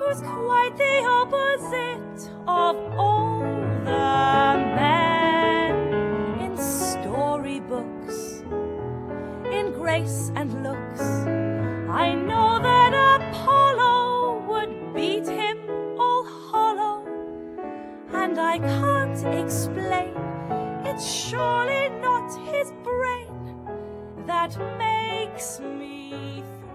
who's quite the opposite of all the men in storybooks, in grace and looks. I know that Apollo would beat him all hollow, and I can't explain, it's surely not his brain that makes me